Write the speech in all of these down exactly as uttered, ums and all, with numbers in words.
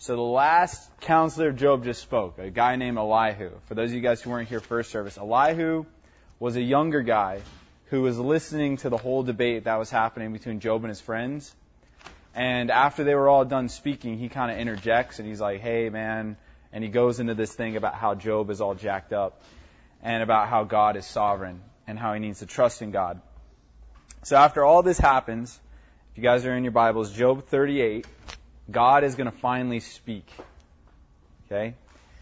So the last counselor of Job just spoke, a guy named Elihu. For those of you guys who weren't here first service, Elihu was a younger guy who was listening to the whole debate that was happening between Job and his friends. And after they were all done speaking, he kind of interjects and he's like, hey, man, and he goes into this thing about how Job is all jacked up and about how God is sovereign and how he needs to trust in God. So after all this happens, if you guys are in your Bibles, Job thirty-eight, God is going to finally speak. Okay?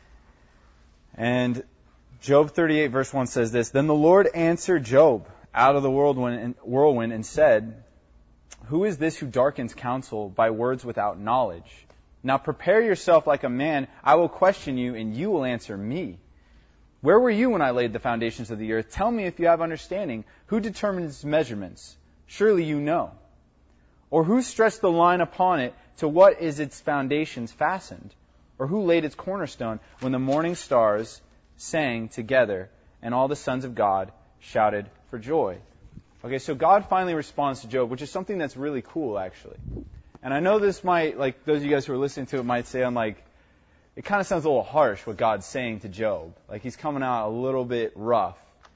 And Job thirty-eight verse one says this, Then the Lord answered Job out of the whirlwind and said, Who is this who darkens counsel by words without knowledge? Now prepare yourself like a man. I will question you, and you will answer me. Where were you when I laid the foundations of the earth? Tell me if you have understanding. Who determines measurements? Surely you know. Or who stretched the line upon it? To what is its foundations fastened? Or who laid its cornerstone when the morning stars sang together and all the sons of God shouted for joy? Okay, so God finally responds to Job, which is something that's really cool, actually. And I know this might, like, those of you guys who are listening to it might say, I'm like, it kind of sounds a little harsh what God's saying to Job. Like, he's coming out a little bit rough.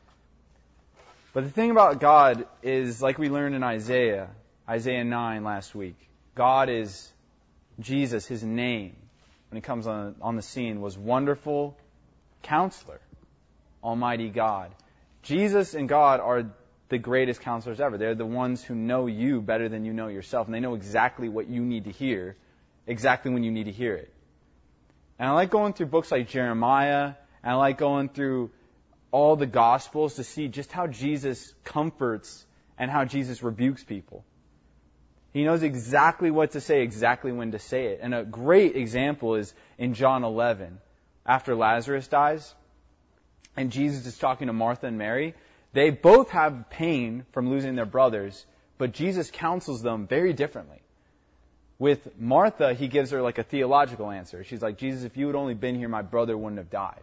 But the thing about God is, like we learned in Isaiah, Isaiah nine last week, God is Jesus, his name, when he comes on, on the scene, was Wonderful Counselor, Almighty God. Jesus and God are the greatest counselors ever. They're the ones who know you better than you know yourself, and they know exactly what you need to hear, exactly when you need to hear it. And I like going through books like Jeremiah, and I like going through all the Gospels to see just how Jesus comforts and how Jesus rebukes people. He knows exactly what to say, exactly when to say it. And a great example is in John eleven, after Lazarus dies, and Jesus is talking to Martha and Mary. They both have pain from losing their brothers, but Jesus counsels them very differently. With Martha, he gives her like a theological answer. She's like, Jesus, if you had only been here, my brother wouldn't have died.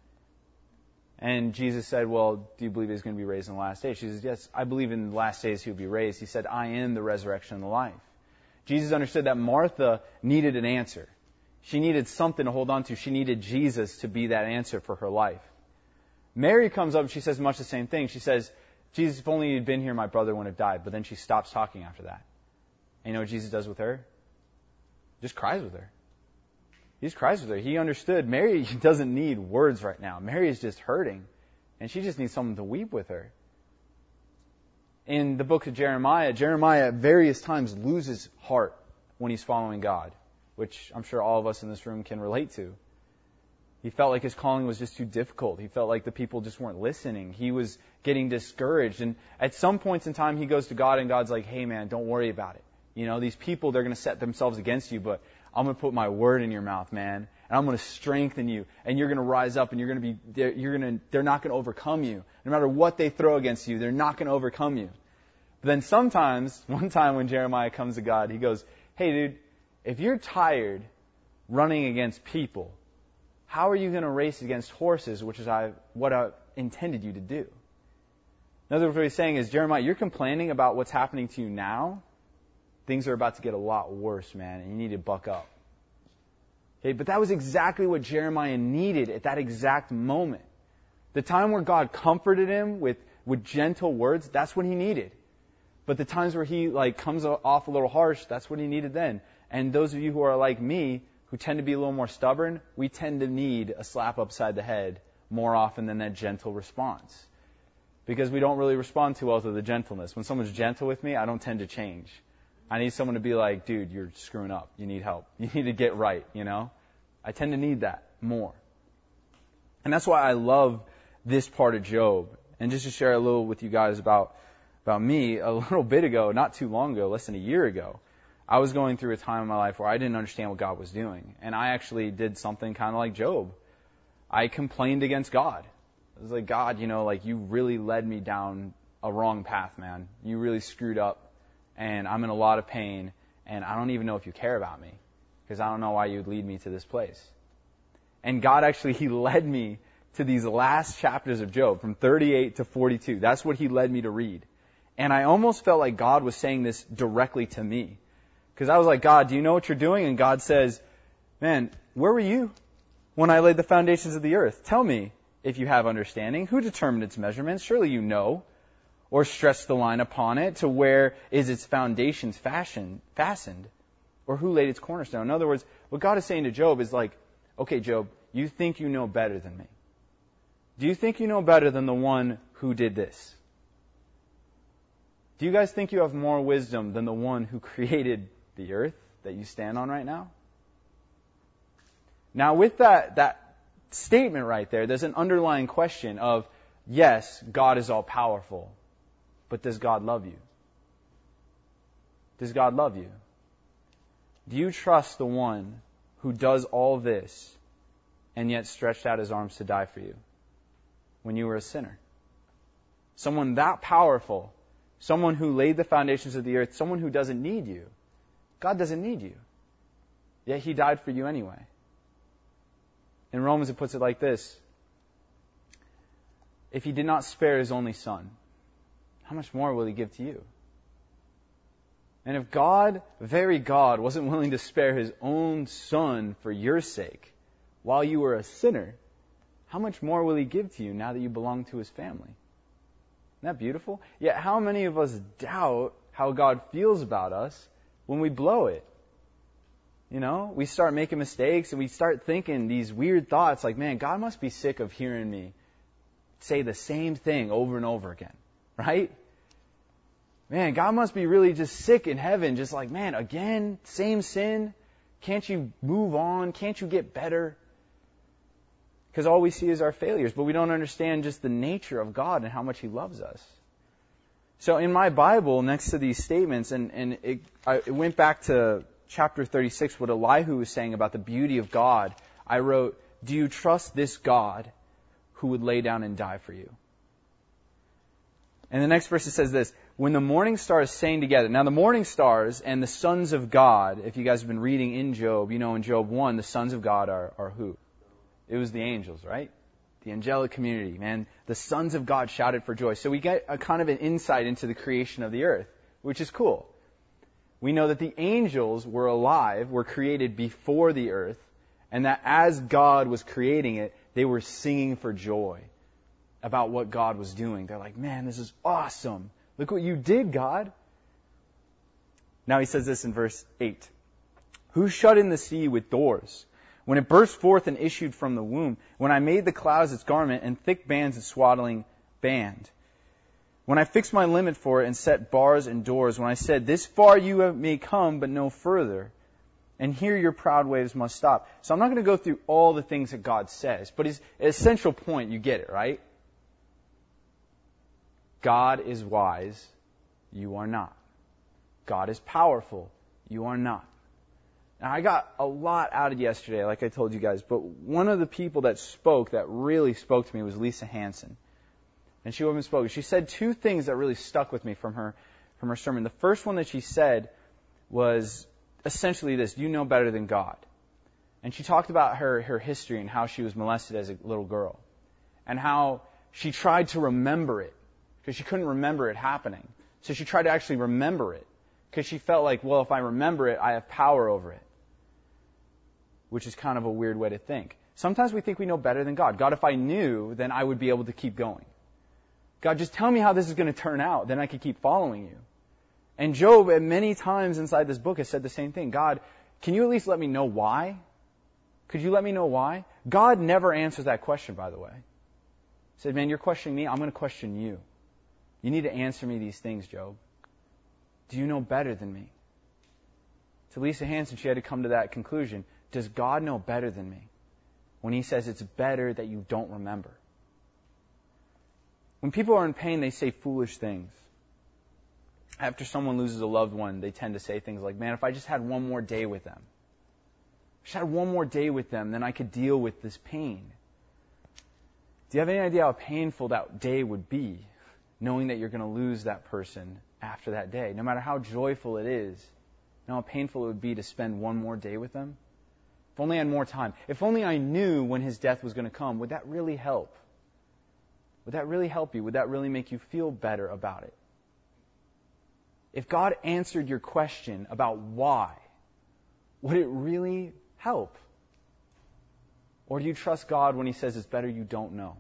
And Jesus said, well, do you believe he's going to be raised in the last days? She says, yes, I believe in the last days he will be raised. He said, I am the resurrection and the life. Jesus understood that Martha needed an answer. She needed something to hold on to. She needed Jesus to be that answer for her life. Mary comes up and she says much the same thing. She says, Jesus, if only you'd been here, my brother wouldn't have died. But then she stops talking after that. And you know what Jesus does with her? Just cries with her. He just cries with her. He understood Mary doesn't need words right now. Mary is just hurting. And she just needs someone to weep with her. In the book of Jeremiah, Jeremiah at various times loses heart when he's following God, which I'm sure all of us in this room can relate to. He felt like his calling was just too difficult. He felt like the people just weren't listening. He was getting discouraged. And at some points in time, he goes to God and God's like, hey man, don't worry about it. You know, these people, they're going to set themselves against you, but I'm going to put my word in your mouth, man. And I'm going to strengthen you. And you're going to rise up and you're going to be, they're, you're going to, they're not going to overcome you. No matter what they throw against you, they're not going to overcome you. But then sometimes, one time when Jeremiah comes to God, he goes, hey dude, if you're tired running against people, how are you going to race against horses, which is I, what I intended you to do? In other words, what he's saying is, Jeremiah, you're complaining about what's happening to you now. Things are about to get a lot worse, man, and you need to buck up. Okay, but that was exactly what Jeremiah needed at that exact moment. The time where God comforted him with, with gentle words, that's what he needed. But the times where he like comes off a little harsh, that's what he needed then. And those of you who are like me, who tend to be a little more stubborn, we tend to need a slap upside the head more often than that gentle response. Because we don't really respond too well to the gentleness. When someone's gentle with me, I don't tend to change. I need someone to be like, dude, you're screwing up. You need help. You need to get right, you know? I tend to need that more. And that's why I love this part of Job. And just to share a little with you guys about, about me, a little bit ago, not too long ago, less than a year ago, I was going through a time in my life where I didn't understand what God was doing. And I actually did something kind of like Job. I complained against God. I was like, God, you know, like you really led me down a wrong path, man. You really screwed up. And I'm in a lot of pain, and I don't even know if you care about me, because I don't know why you'd lead me to this place. And God actually, He led me to these last chapters of Job, from thirty-eight to forty-two. That's what He led me to read. And I almost felt like God was saying this directly to me. Because I was like, God, do you know what you're doing? And God says, man, where were you when I laid the foundations of the earth? Tell me if you have understanding. Who determined its measurements? Surely you know. Or stretched the line upon it to where is its foundations fashioned, fastened? Or who laid its cornerstone? In other words, what God is saying to Job is like, okay, Job, you think you know better than me. Do you think you know better than the one who did this? Do you guys think you have more wisdom than the one who created the earth that you stand on right now? Now, with that, that statement right there, there's an underlying question of, yes, God is all powerful, but does God love you? Does God love you? Do you trust the one who does all this and yet stretched out his arms to die for you when you were a sinner? Someone that powerful, someone who laid the foundations of the earth, someone who doesn't need you. God doesn't need you. Yet He died for you anyway. In Romans it puts it like this. If He did not spare His only Son, how much more will He give to you? And if God, very God, wasn't willing to spare His own Son for your sake while you were a sinner, how much more will He give to you now that you belong to His family? Isn't that beautiful? Yet how many of us doubt how God feels about us when we blow it? You know, we start making mistakes and we start thinking these weird thoughts like, man, God must be sick of hearing me say the same thing over and over again, right? Man, God must be really just sick in heaven, just like, man, again, same sin? Can't you move on? Can't you get better? Because all we see is our failures, but we don't understand just the nature of God and how much He loves us. So in my Bible, next to these statements, and, and it, I, it went back to chapter thirty-six, what Elihu was saying about the beauty of God, I wrote, do you trust this God who would lay down and die for you? And the next verse it says this, when the morning stars sang together. Now the morning stars and the sons of God, if you guys have been reading in Job, you know in Job one, the sons of God are, are who? It was the angels, right? The angelic community, man. The sons of God shouted for joy. So we get a kind of an insight into the creation of the earth, which is cool. We know that the angels were alive, were created before the earth, and that as God was creating it, they were singing for joy about what God was doing. They're like, man, this is awesome. Look what you did, God. Now he says this in verse eight. Who shut in the sea with doors? When it burst forth and issued from the womb, when I made the clouds its garment and thick bands its swaddling band. When I fixed my limit for it and set bars and doors, when I said, this far you may come, but no further, and here your proud waves must stop. So I'm not going to go through all the things that God says, but his essential point, you get it, right? God is wise, you are not. God is powerful, you are not. Now, I got a lot out of yesterday, like I told you guys, but one of the people that spoke, that really spoke to me, was Lisa Hansen. And she even spoke. She said two things that really stuck with me from her from her sermon. The first one that she said was essentially this: you know better than God. And she talked about her, her history and how she was molested as a little girl. And how she tried to remember it, because she couldn't remember it happening. So she tried to actually remember it, because she felt like, well, if I remember it, I have power over it. Which is kind of a weird way to think. Sometimes we think we know better than God. God, if I knew, then I would be able to keep going. God, just tell me how this is going to turn out, then I could keep following you. And Job, at many times inside this book, has said the same thing. God, can you at least let me know why? Could you let me know why? God never answers that question, by the way. He said, man, you're questioning me, I'm going to question you. You need to answer me these things, Job. Do you know better than me? To Lisa Hansen, she had to come to that conclusion. Does God know better than me? When He says it's better that you don't remember. When people are in pain, they say foolish things. After someone loses a loved one, they tend to say things like, man, if I just had one more day with them. If I just had one more day with them, then I could deal with this pain. Do you have any idea how painful that day would be, knowing that you're going to lose that person after that day? No matter how joyful it is, you know how painful it would be to spend one more day with them? If only I had more time. If only I knew when his death was going to come, would that really help? Would that really help you? Would that really make you feel better about it? If God answered your question about why, would it really help? Or do you trust God when he says it's better you don't know?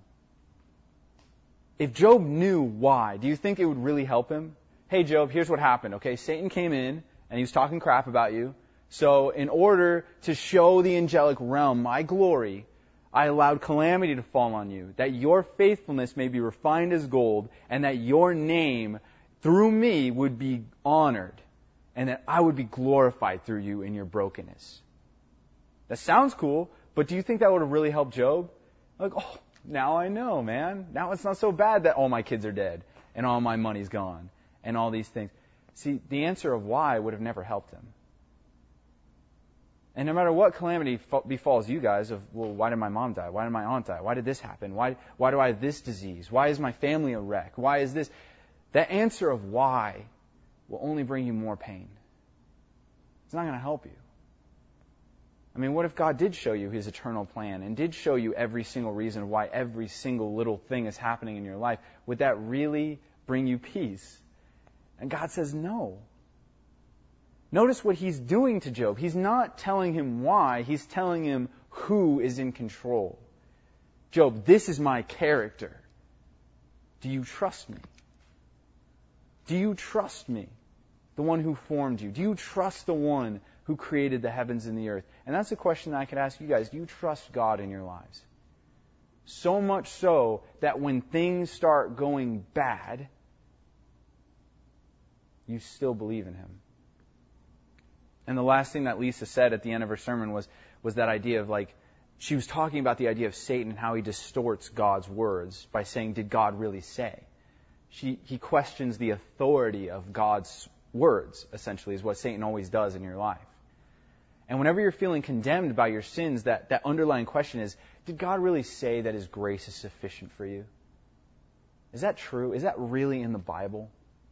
If Job knew why, do you think it would really help him? Hey, Job, here's what happened, okay? Satan came in and he was talking crap about you. So in order to show the angelic realm my glory, I allowed calamity to fall on you, that your faithfulness may be refined as gold, and that your name through me would be honored, and that I would be glorified through you in your brokenness. That sounds cool, but do you think that would have really helped Job? Like, oh, now I know, man. Now it's not so bad that all my kids are dead, and all my money's gone, and all these things. See, the answer of why would have never helped him. And no matter what calamity befalls you guys of, well, why did my mom die? Why did my aunt die? Why did this happen? Why, why do I have this disease? Why is my family a wreck? Why is this? That answer of why will only bring you more pain. It's not going to help you. I mean, what if God did show you his eternal plan and did show you every single reason why every single little thing is happening in your life? Would that really bring you peace? And God says no. Notice what he's doing to Job. He's not telling him why. He's telling him who is in control. Job, this is my character. Do you trust me? Do you trust me? The one who formed you. Do you trust the one who created the heavens and the earth? And that's a question I could ask you guys. Do you trust God in your lives? So much so that when things start going bad, you still believe in him. And the last thing that Lisa said at the end of her sermon was, was that idea of like, she was talking about the idea of Satan and how he distorts God's words by saying, did God really say? She, he questions the authority of God's words, essentially, is what Satan always does in your life. And whenever you're feeling condemned by your sins, that, that underlying question is, did God really say that his grace is sufficient for you? Is that true? Is that really in the Bible?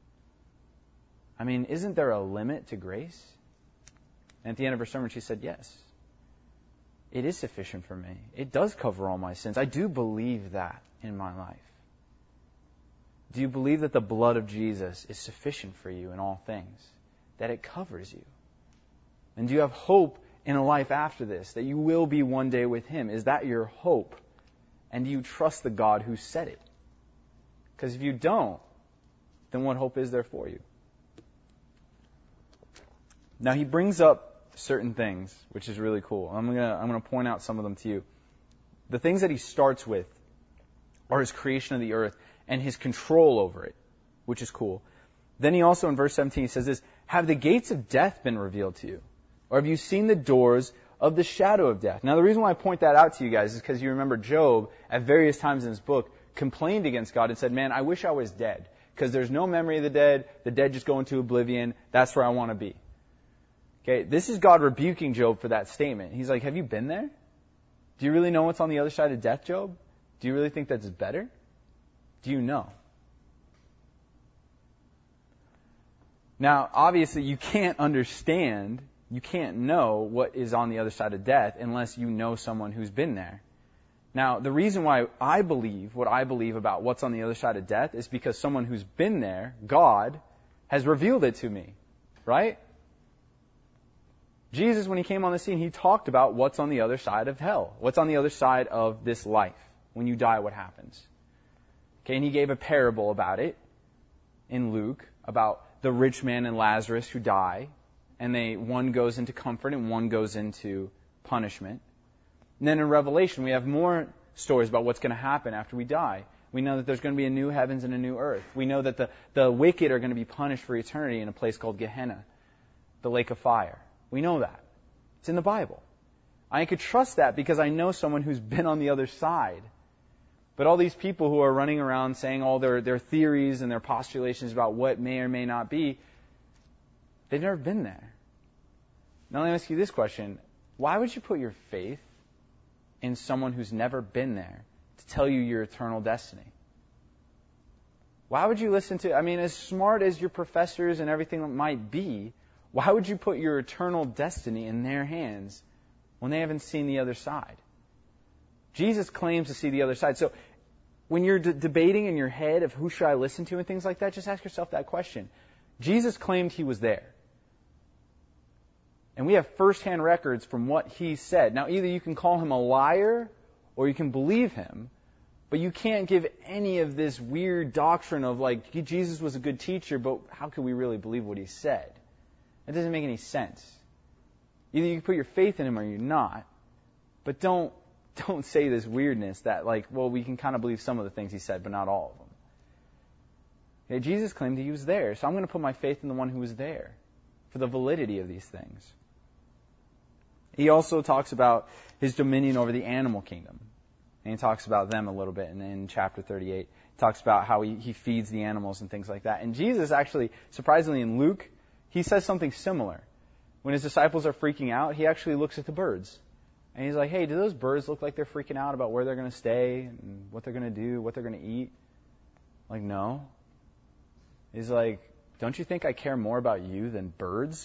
I mean, isn't there a limit to grace? And at the end of her sermon, she said, yes, it is sufficient for me. It does cover all my sins. I do believe that in my life. Do you believe that the blood of Jesus is sufficient for you in all things? That it covers you? And do you have hope in a life after this, that you will be one day with him? Is that your hope? And do you trust the God who said it? Because if you don't, then what hope is there for you? Now he brings up certain things, which is really cool. I'm gonna I'm gonna point out some of them to you. The things that he starts with are his creation of the earth and his control over it, which is cool. Then he also, in verse seventeen, he says this, have the gates of death been revealed to you? Or have you seen the doors of the shadow of death? Now the reason why I point that out to you guys is because you remember Job, at various times in his book, complained against God and said, man, I wish I was dead, because there's no memory of the dead, the dead just go into oblivion, that's where I want to be. Okay, this is God rebuking Job for that statement. He's like, have you been there? Do you really know what's on the other side of death, Job? Do you really think that's better? Do you know? Now, obviously, you can't understand, you can't know what is on the other side of death unless you know someone who's been there. Now, the reason why I believe what I believe about what's on the other side of death is because someone who's been there, God, has revealed it to me, right? Jesus, when he came on the scene, he talked about what's on the other side of hell. What's on the other side of this life. When you die, what happens? Okay, and he gave a parable about it in Luke, about the rich man and Lazarus who die, and they one goes into comfort and one goes into punishment. And then in Revelation, we have more stories about what's going to happen after we die. We know that there's going to be a new heavens and a new earth. We know that the, the wicked are going to be punished for eternity in a place called Gehenna, the lake of fire. We know that. It's in the Bible. I could trust that because I know someone who's been on the other side. But all these people who are running around saying all their, their theories and their postulations about what may or may not be, they've never been there. Now let me ask you this question. Why would you put your faith in someone who's never been there to tell you your eternal destiny? Why would you listen to, I mean, as smart as your professors and everything might be, why would you put your eternal destiny in their hands when they haven't seen the other side? Jesus claims to see the other side. So when you're d- debating in your head of who should I listen to and things like that, just ask yourself that question. Jesus claimed he was there. And we have firsthand records from what he said. Now, either you can call him a liar or you can believe him, but you can't give any of this weird doctrine of like, Jesus was a good teacher, but how could we really believe what he said? It doesn't make any sense. Either you put your faith in him or you're not. But don't don't say this weirdness that like, well, we can kind of believe some of the things he said, but not all of them. Okay, Jesus claimed he was there, so I'm going to put my faith in the one who was there for the validity of these things. He also talks about his dominion over the animal kingdom. And he talks about them a little bit in, in chapter thirty-eight. He talks about how he, he feeds the animals and things like that. And Jesus actually, surprisingly in Luke, he says something similar. When his disciples are freaking out, he actually looks at the birds. And he's like, hey, do those birds look like they're freaking out about where they're going to stay and what they're going to do, what they're going to eat? Like, no. He's like, don't you think I care more about you than birds?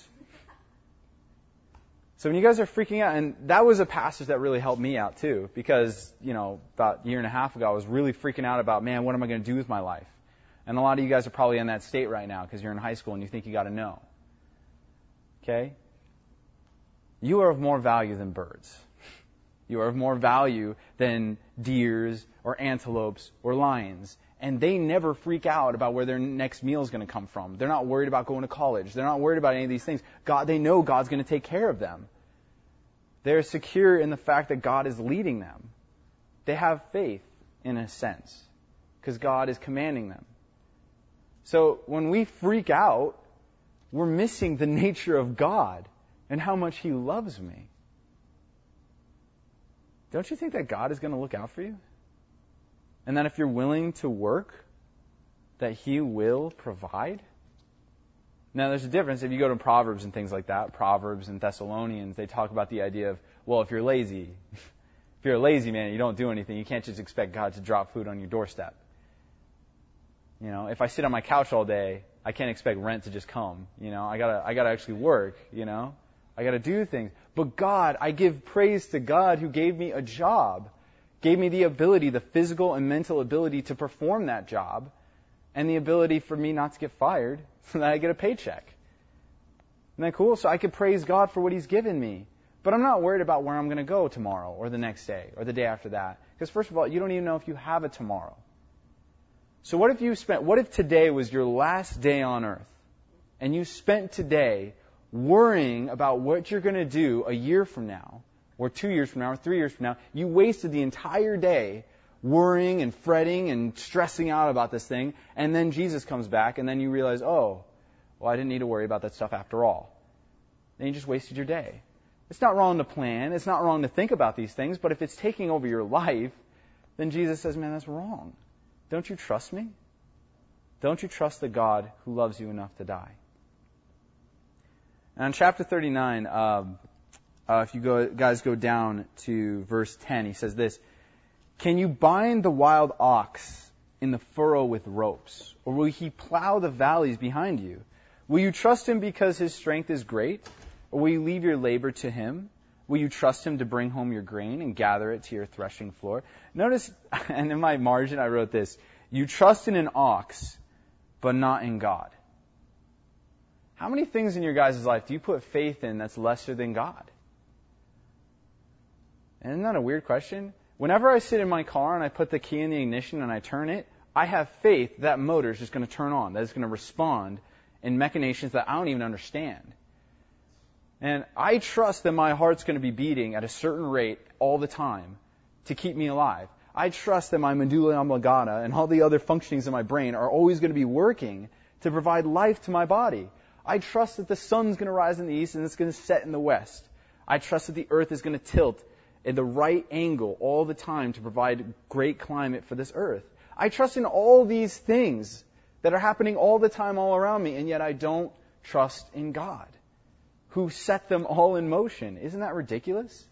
So when you guys are freaking out, and that was a passage that really helped me out too, because, you know, about a year and a half ago, I was really freaking out about, man, what am I going to do with my life? And a lot of you guys are probably in that state right now because you're in high school and you think you got to know. Okay? You are of more value than birds. You are of more value than deers or antelopes or lions. And they never freak out about where their next meal is going to come from. They're not worried about going to college. They're not worried about any of these things. God, they know God's going to take care of them. They're secure in the fact that God is leading them. They have faith, in a sense, because God is commanding them. So when we freak out, we're missing the nature of God and how much He loves me. Don't you think that God is going to look out for you? And that if you're willing to work, that He will provide? Now, there's a difference. If you go to Proverbs and things like that, Proverbs and Thessalonians, they talk about the idea of, well, if you're lazy, if you're a lazy man and you don't do anything, you can't just expect God to drop food on your doorstep. You know, if I sit on my couch all day, I can't expect rent to just come. You know, I gotta, I gotta actually work, you know. I gotta do things. But God, I give praise to God who gave me a job, gave me the ability, the physical and mental ability to perform that job, and the ability for me not to get fired so that I get a paycheck. Isn't that cool? So I could praise God for what He's given me. But I'm not worried about where I'm going to go tomorrow or the next day or the day after that. Because first of all, you don't even know if you have a tomorrow. So what if you spent, what if today was your last day on earth and you spent today worrying about what you're going to do a year from now or two years from now or three years from now? You wasted the entire day worrying and fretting and stressing out about this thing, and then Jesus comes back and then you realize, oh, well, I didn't need to worry about that stuff after all. Then you just wasted your day. It's not wrong to plan. It's not wrong to think about these things, but if it's taking over your life, then Jesus says, man, that's wrong. Don't you trust me? Don't you trust the God who loves you enough to die? And in chapter thirty-nine, um, uh, if you go, guys go down to verse ten, he says this, can you bind the wild ox in the furrow with ropes, or will he plow the valleys behind you? Will you trust him because his strength is great, or will you leave your labor to him? Will you trust him to bring home your grain and gather it to your threshing floor? Notice, and in my margin I wrote this, you trust in an ox, but not in God. How many things in your guys' life do you put faith in that's lesser than God? And isn't that a weird question? Whenever I sit in my car and I put the key in the ignition and I turn it, I have faith that motor is just going to turn on, that it's going to respond in machinations that I don't even understand. And I trust that my heart's going to be beating at a certain rate all the time to keep me alive. I trust that my medulla oblongata and all the other functionings of my brain are always going to be working to provide life to my body. I trust that the sun's going to rise in the east and it's going to set in the west. I trust that the earth is going to tilt at the right angle all the time to provide great climate for this earth. I trust in all these things that are happening all the time all around me, and yet I don't trust in God, who set them all in motion. Isn't that ridiculous?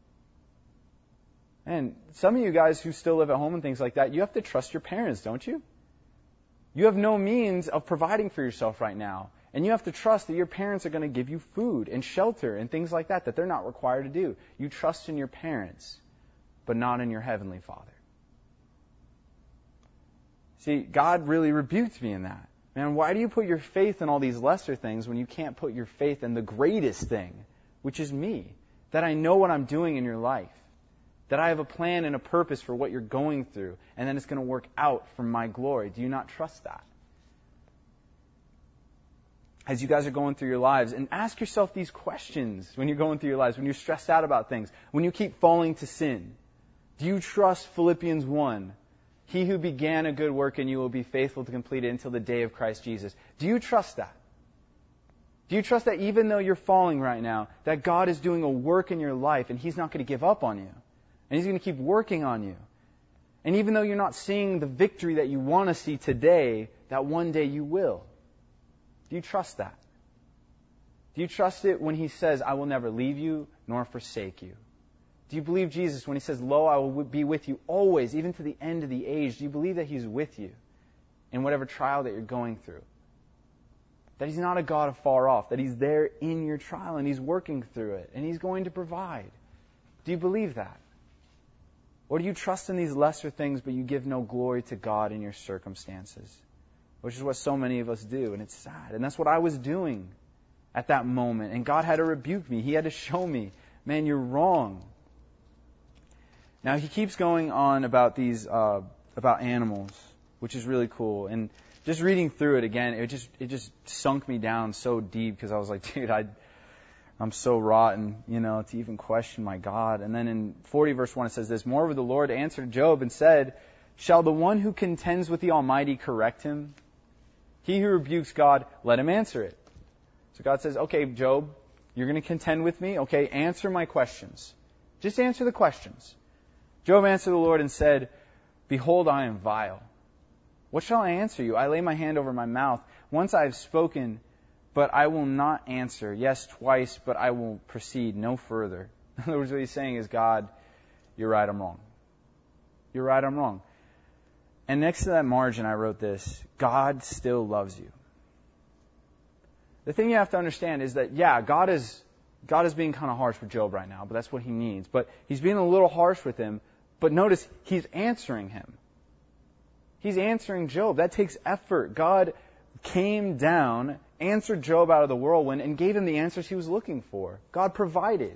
And some of you guys who still live at home and things like that, you have to trust your parents, don't you? You have no means of providing for yourself right now. And you have to trust that your parents are going to give you food and shelter and things like that that they're not required to do. You trust in your parents, but not in your Heavenly Father. See, God really rebuked me in that. Man, why do you put your faith in all these lesser things when you can't put your faith in the greatest thing which is me, that I know what I'm doing in your life, that I have a plan and a purpose for what you're going through, and then it's going to work out for my glory. Do you not trust that? As you guys are going through your lives, and ask yourself these questions when you're going through your lives, when you're stressed out about things, when you keep falling to sin. Do you trust Philippians one? He who began a good work in you will be faithful to complete it until the day of Christ Jesus. Do you trust that? Do you trust that even though you're falling right now, that God is doing a work in your life and He's not going to give up on you? And He's going to keep working on you. And even though you're not seeing the victory that you want to see today, that one day you will. Do you trust that? Do you trust it when He says, I will never leave you nor forsake you? Do you believe Jesus when He says, lo, I will be with you always, even to the end of the age? Do you believe that He's with you in whatever trial that you're going through? That He's not a God afar off, that He's there in your trial and He's working through it and He's going to provide. Do you believe that? Or do you trust in these lesser things but you give no glory to God in your circumstances? Which is what so many of us do, and it's sad. And that's what I was doing at that moment. And God had to rebuke me. He had to show me, man, you're wrong. Now, He keeps going on about these, uh, about animals, which is really cool. And just reading through it again, it just, it just sunk me down so deep because I was like, dude, I, I'm so rotten, you know, to even question my God. And then in forty verse one, it says this, moreover, the Lord answered Job and said, shall the one who contends with the Almighty correct him? He who rebukes God, let him answer it. So God says, okay, Job, you're going to contend with me? Okay, answer my questions. Just answer the questions. Job answered the Lord and said, behold, I am vile. What shall I answer you? I lay my hand over my mouth. Once I have spoken, but I will not answer. Yes, twice, but I will proceed no further. In other words, what He's saying is, God, you're right, I'm wrong. You're right, I'm wrong. And next to that margin, I wrote this, God still loves you. The thing you have to understand is that, yeah, God is God is being kind of harsh with Job right now, but that's what He needs. But He's being a little harsh with him. But notice, He's answering him. He's answering Job. That takes effort. God came down, answered Job out of the whirlwind, and gave him the answers he was looking for. God provided.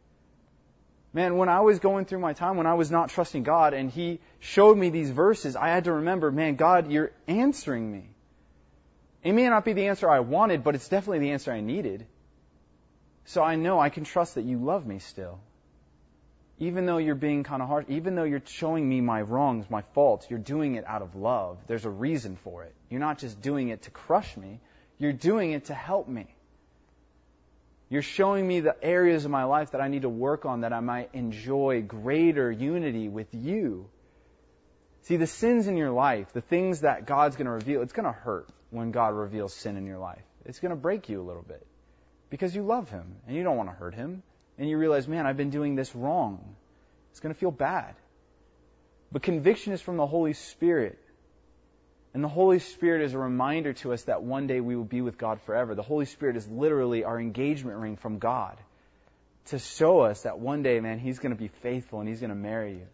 Man, when I was going through my time, when I was not trusting God, and He showed me these verses, I had to remember, man, God, you're answering me. It may not be the answer I wanted, but it's definitely the answer I needed. So I know I can trust that You love me still. Even though you're being kind of harsh, even though you're showing me my wrongs, my faults, you're doing it out of love. There's a reason for it. You're not just doing it to crush me. You're doing it to help me. You're showing me the areas of my life that I need to work on that I might enjoy greater unity with You. See, the sins in your life, the things that God's going to reveal, it's going to hurt when God reveals sin in your life. It's going to break you a little bit because you love Him and you don't want to hurt Him. And you realize, man, I've been doing this wrong. It's going to feel bad. But conviction is from the Holy Spirit. And the Holy Spirit is a reminder to us that one day we will be with God forever. The Holy Spirit is literally our engagement ring from God to show us that one day, man, He's going to be faithful and He's going to marry you.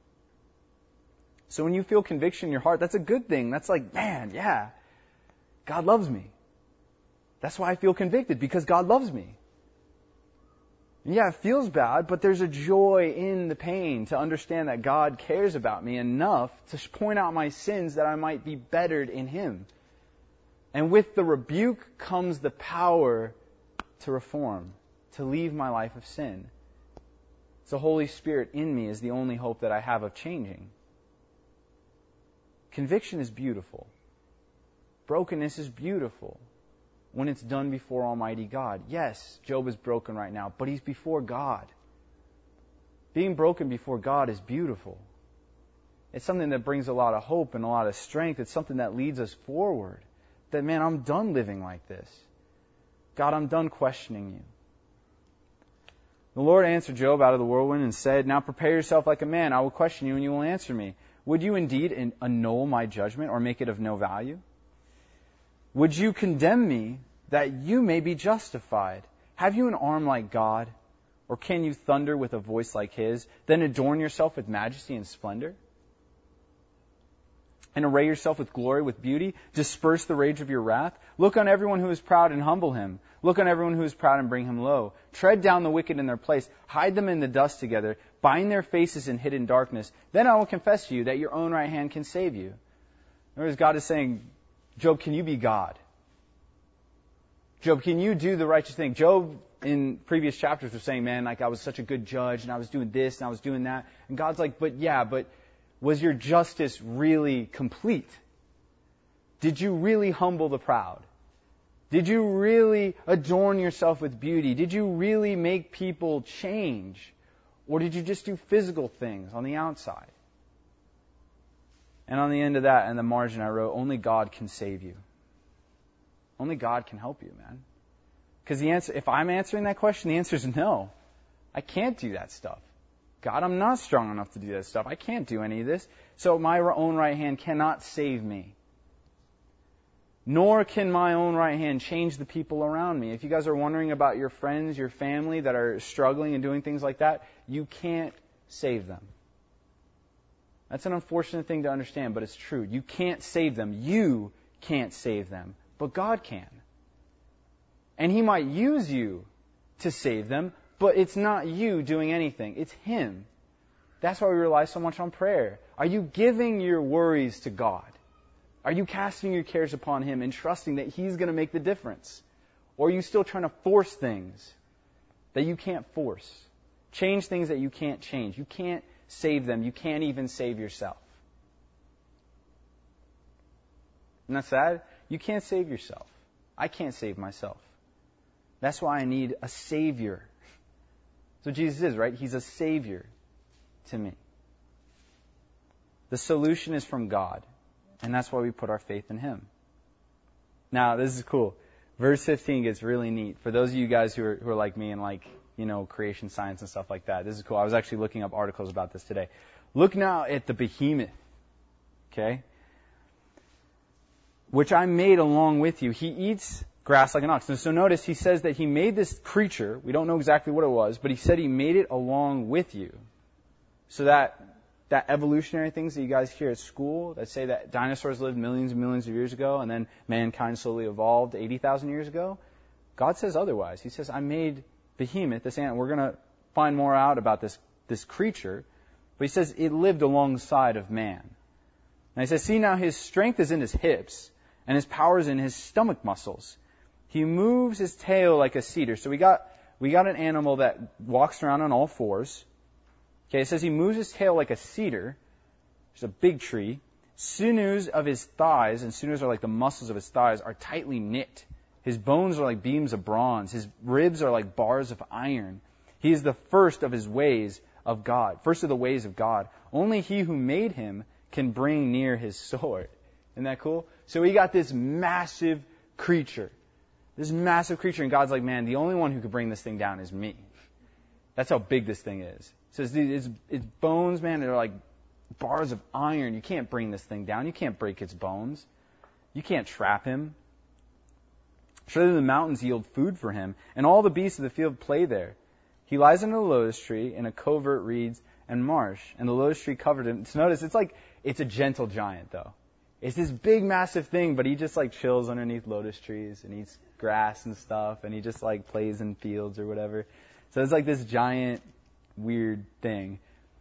So when you feel conviction in your heart, that's a good thing. That's like, man, yeah, God loves me. That's why I feel convicted, because God loves me. Yeah, it feels bad, but there's a joy in the pain to understand that God cares about me enough to point out my sins that I might be bettered in Him. And with the rebuke comes the power to reform, to leave my life of sin. It's the Holy Spirit in me is the only hope that I have of changing. Conviction is beautiful. Brokenness is beautiful. When it's done before Almighty God. Yes, Job is broken right now, but he's before God. Being broken before God is beautiful. It's something that brings a lot of hope and a lot of strength. It's something that leads us forward. That, man, I'm done living like this. God, I'm done questioning You. The Lord answered Job out of the whirlwind and said, now prepare yourself like a man. I will question you and you will answer me. Would you indeed annul my judgment or make it of no value? Would you condemn me that you may be justified? Have you an arm like God? Or can you thunder with a voice like His? Then adorn yourself with majesty and splendor? and array yourself with glory, with beauty? Disperse the rage of your wrath? Look on everyone who is proud and humble him. Look on everyone who is proud and bring him low. Tread down the wicked in their place. Hide them in the dust together. Bind their faces in hidden darkness. Then I will confess to you that your own right hand can save you. In other words, God is saying, Job, can you be God? Job, can you do the righteous thing? Job, in previous chapters, was saying, man, like I was such a good judge, and I was doing this, and I was doing that. And God's like, but yeah, but was your justice really complete? Did you really humble the proud? Did you really adorn yourself with beauty? Did you really make people change? Or did you just do physical things on the outside? And on the end of that, in the margin, I wrote, only God can save you. Only God can help you, man. Because the answer, if I'm answering that question, the answer is no. I can't do that stuff. God, I'm not strong enough to do that stuff. I can't do any of this. So my own right hand cannot save me. Nor can my own right hand change the people around me. If you guys are wondering about your friends, your family that are struggling and doing things like that, you can't save them. That's an unfortunate thing to understand, but it's true. You can't save them. You can't save them. But God can. And He might use you to save them, but it's not you doing anything. It's Him. That's why we rely so much on prayer. Are you giving your worries to God? Are you casting your cares upon Him and trusting that He's going to make the difference? Or are you still trying to force things that you can't force? Change things that you can't change. You can't save them. You can't even save yourself. Isn't that sad? You can't save yourself. I can't save myself. That's why I need a Savior. So Jesus is, right? He's a Savior to me. The solution is from God. And that's why we put our faith in Him. Now, this is cool. Verse fifteen gets really neat. For those of you guys who are, who are like me and like, you know, creation science and stuff like that, this is cool. I was actually looking up articles about this today. Look now at the behemoth. Okay? Which I made along with you. He eats grass like an ox. And so notice he says that he made this creature. We don't know exactly what it was, but he said he made it along with you. So that that evolutionary things that you guys hear at school that say that dinosaurs lived millions and millions of years ago and then mankind slowly evolved eighty thousand years ago, God says otherwise. He says, I made behemoth, this animal. We're going to find more out about this, this creature. But he says it lived alongside of man. And he says, see now his strength is in his hips and his power is in his stomach muscles. He moves his tail like a cedar. So we got, we got an animal that walks around on all fours. Okay, it says he moves his tail like a cedar. There's a big tree. Sinews of his thighs, and sinews are like the muscles of his thighs, are tightly knit. His bones are like beams of bronze. His ribs are like bars of iron. He is the first of his ways of God. First of the ways of God. Only he who made him can bring near his sword. Isn't that cool? So we got this massive creature. This massive creature, and God's like, man, the only one who could bring this thing down is me. That's how big this thing is. It says its, its bones, man, they're like bars of iron. You can't bring this thing down. You can't break its bones. You can't trap him. Surely the mountains yield food for him, and all the beasts of the field play there. He lies under the lotus tree in a covert reeds and marsh, and the lotus tree covered him. So notice, it's like, it's a gentle giant, though. It's this big, massive thing, but he just like chills underneath lotus trees and eats grass and stuff, and he just like plays in fields or whatever. So it's like this giant, weird thing.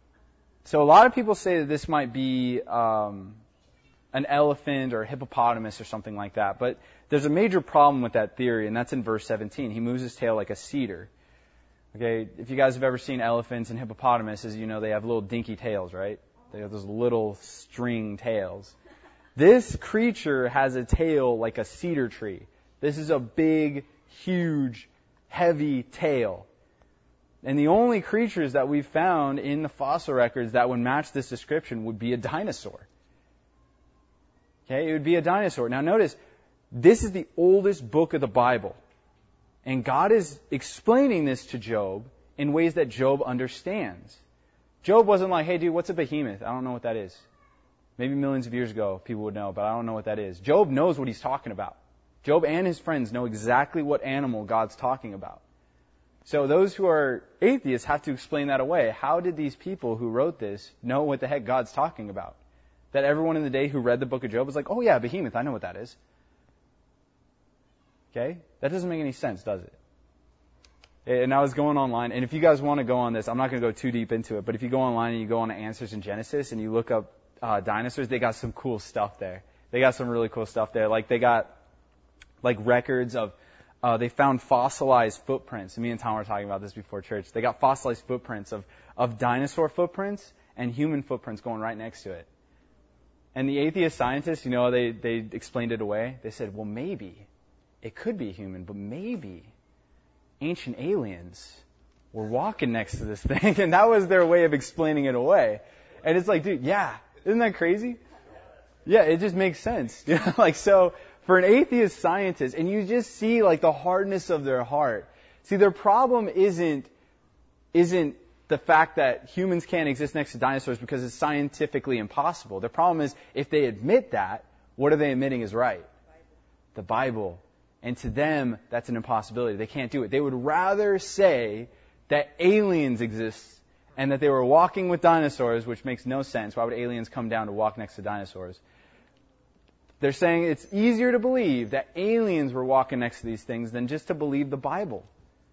So a lot of people say that this might be um, an elephant or a hippopotamus or something like that. But there's a major problem with that theory, and that's in verse seventeen. He moves his tail like a cedar. Okay, if you guys have ever seen elephants and hippopotamuses, you know they have little dinky tails, right? They have those little string tails. This creature has a tail like a cedar tree. This is a big, huge, heavy tail. And the only creatures that we've found in the fossil records that would match this description would be a dinosaur. Okay, it would be a dinosaur. Now notice, this is the oldest book of the Bible. And God is explaining this to Job in ways that Job understands. Job wasn't like, hey dude, what's a behemoth? I don't know what that is. Maybe millions of years ago people would know, but I don't know what that is. Job knows what he's talking about. Job and his friends know exactly what animal God's talking about. So those who are atheists have to explain that away. How did these people who wrote this know what the heck God's talking about? that everyone in the day who read the book of Job was like, oh yeah, behemoth, I know what that is. Okay? That doesn't make any sense, does it? And I was going online, and if you guys want to go on this, I'm not going to go too deep into it, but if you go online and you go on to Answers in Genesis and you look up uh, dinosaurs, they got some cool stuff there. They got some really cool stuff there. Like they got like records of, uh, they found fossilized footprints. Me and Tom were talking about this before church. They got fossilized footprints of, of dinosaur footprints and human footprints going right next to it. And the atheist scientists, you know, they, they explained it away. They said, well, maybe it could be human, but maybe ancient aliens were walking next to this thing. And that was their way of explaining it away. And it's like, dude, yeah, isn't that crazy? Yeah, it just makes sense. You know, like, so for an atheist scientist, and you just see like the hardness of their heart. See, their problem isn't, isn't the fact that humans can't exist next to dinosaurs because it's scientifically impossible. The problem is, if they admit that, what are they admitting is right? The Bible. And to them, that's an impossibility. They can't do it. They would rather say that aliens exist and that they were walking with dinosaurs, which makes no sense. Why would aliens come down to walk next to dinosaurs? They're saying it's easier to believe that aliens were walking next to these things than just to believe the Bible.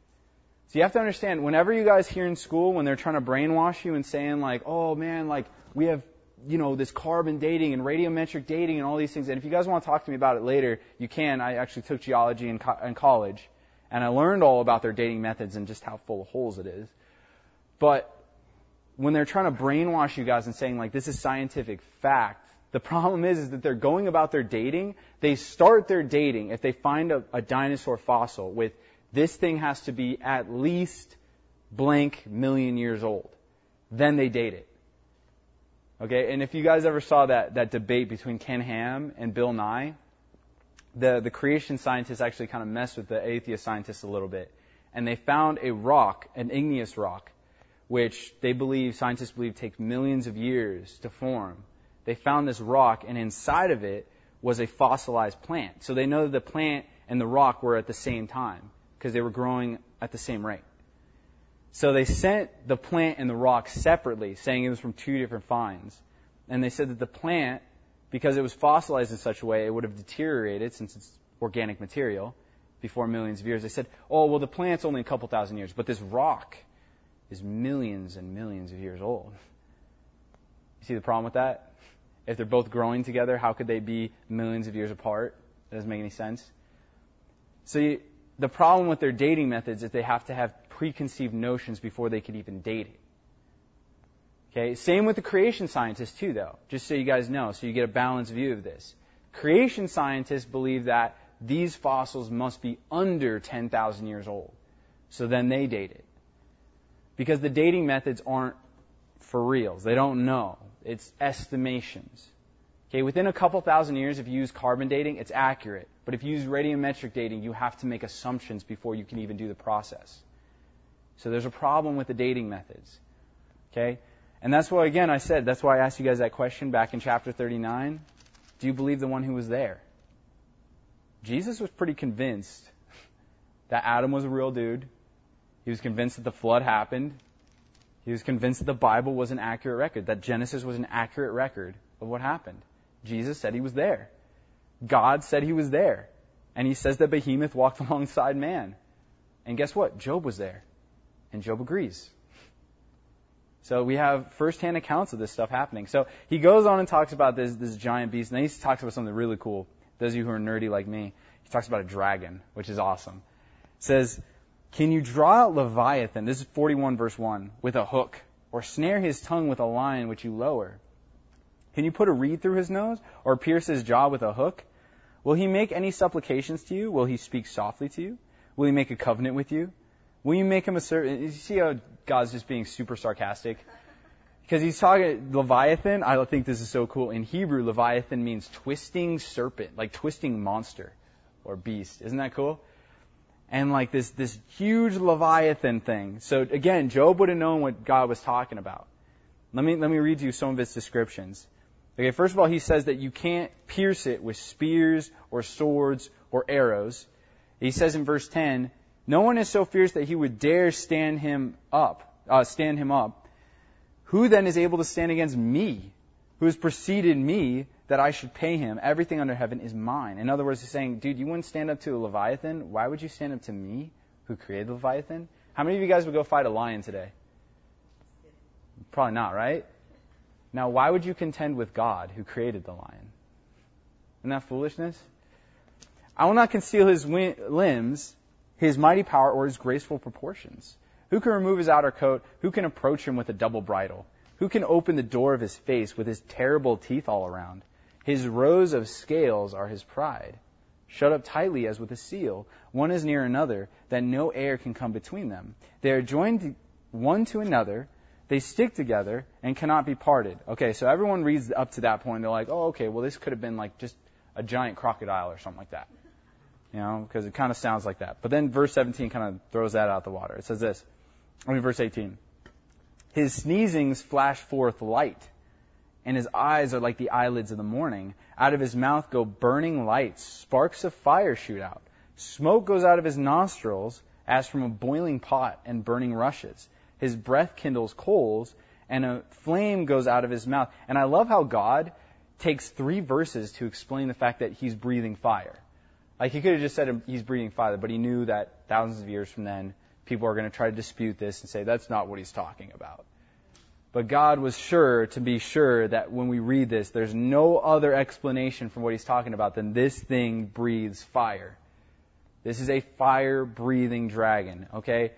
So you have to understand, whenever you guys hear in school, when they're trying to brainwash you and saying like, oh man, like we have, you know, this carbon dating and radiometric dating and all these things. And if you guys want to talk to me about it later, you can. I actually took geology in, co- in college, and I learned all about their dating methods and just how full of holes it is. But when they're trying to brainwash you guys and saying like this is scientific fact, the problem is, is that they're going about their dating. They start their dating if they find a, a dinosaur fossil with this thing has to be at least blank million years old. Then they date it. Okay, and if you guys ever saw that, that debate between Ken Ham and Bill Nye, the, the creation scientists actually kind of messed with the atheist scientists a little bit. And they found a rock, an igneous rock, which they believe, scientists believe, takes millions of years to form. They found this rock, and inside of it was a fossilized plant. So they know that the plant and the rock were at the same time, because they were growing at the same rate. So they sent the plant and the rock separately, saying it was from two different finds. And they said that the plant, because it was fossilized in such a way, it would have deteriorated since it's organic material before millions of years. They said, oh, well, the plant's only a couple thousand years, but this rock is millions and millions of years old. You see the problem with that? If they're both growing together, how could they be millions of years apart? That doesn't make any sense. So you, the problem with their dating methods is they have to have preconceived notions before they could even date it. Okay, same with the creation scientists too, though, just so you guys know, so you get a balanced view of this. Creation scientists believe that these fossils must be under ten thousand years old. So then they date it. Because the dating methods aren't for reals. They don't know. It's estimations. Okay, within a couple thousand years, if you use carbon dating, it's accurate. But if you use radiometric dating, you have to make assumptions before you can even do the process. So there's a problem with the dating methods. Okay? And that's why, again, I said, that's why I asked you guys that question back in chapter thirty-nine. Do you believe the one who was there? Jesus was pretty convinced that Adam was a real dude. He was convinced that the flood happened. He was convinced that the Bible was an accurate record, that Genesis was an accurate record of what happened. Jesus said he was there. God said he was there. And he says that Behemoth walked alongside man. And guess what? Job was there. And Job agrees. So we have first-hand accounts of this stuff happening. So he goes on and talks about this, this giant beast. And then he talks about something really cool. Those of you who are nerdy like me, he talks about a dragon, which is awesome. It says, can you draw out Leviathan, this is forty-one verse one, with a hook, or snare his tongue with a line which you lower? Can you put a reed through his nose, or pierce his jaw with a hook? Will he make any supplications to you? Will he speak softly to you? Will he make a covenant with you? Will you make him a servant? You see how God's just being super sarcastic? Because he's talking, Leviathan, I think this is so cool. In Hebrew, Leviathan means twisting serpent, like twisting monster or beast. Isn't that cool? And like this, this huge Leviathan thing. So again, Job would have known what God was talking about. Let me, let me read you some of its descriptions. Okay, first of all, he says that you can't pierce it with spears or swords or arrows. He says in verse ten, no one is so fierce that he would dare stand him up, uh, stand him up. Who then is able to stand against me? who has preceded me that I should pay him. Everything under heaven is mine. In other words, he's saying, dude, you wouldn't stand up to a Leviathan. Why would you stand up to me, who created the Leviathan? How many of you guys would go fight a lion today? Probably not, right? Now, why would you contend with God, who created the lion? Isn't that foolishness? I will not conceal his wi- limbs, his mighty power, or his graceful proportions. Who can remove his outer coat? Who can approach him with a double bridle? Who can open the door of his face with his terrible teeth all around? His rows of scales are his pride, shut up tightly as with a seal. One is near another, that no air can come between them. They are joined one to another. They stick together and cannot be parted. Okay, so everyone reads up to that point. They're like, oh, okay, well, this could have been like just a giant crocodile or something like that. You know, because it kind of sounds like that. But then verse seventeen kind of throws that out the water. It says this. I mean, verse eighteen. His sneezings flash forth light, and his eyes are like the eyelids of the morning. Out of his mouth go burning lights. Sparks of fire shoot out. Smoke goes out of his nostrils as from a boiling pot and burning rushes. His breath kindles coals, and a flame goes out of his mouth. And I love how God takes three verses to explain the fact that he's breathing fire. Like, he could have just said he's breathing fire, but he knew that thousands of years from then, people are going to try to dispute this and say that's not what he's talking about. But God was sure to be sure that when we read this, there's no other explanation for what he's talking about than this thing breathes fire. This is a fire-breathing dragon, okay?